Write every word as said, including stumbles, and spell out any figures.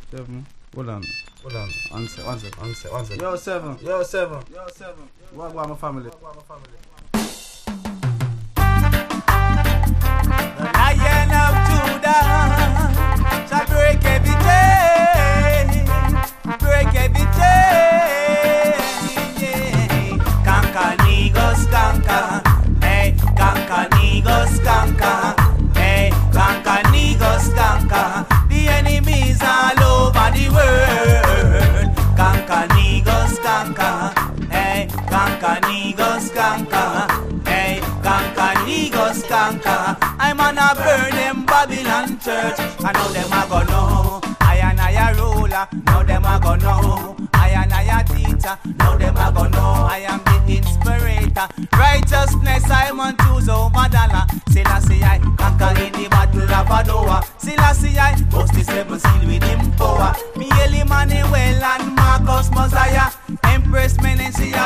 Seven. Hold on. Hold on. One sec. One sec. One sec. One sec. Yo, seven. Yo, seven. Yo, seven. What about my family? The Lion of Judah shall break every chain, break every chain. Yeah. Kanka nigos kanka, hey, kanka nigos kanka, hey, kanka nigos kanka. The enemies all over the world. Kanka nigos kanka, hey, kanka nigos kanka, hey, kanka nigos kanka. I'm gonna burn them Babylon church. I know them a go know I and I a ruler. Now them a go know I and I a teacher. Now them a go know I am the inspirator. Righteousness I want choose over dollar. Selassie I conquer in the battle of Adowa. Selassie I bust the seven seal with him power. Me Eli Manuel and Marcus Mosiah, Empress Menensia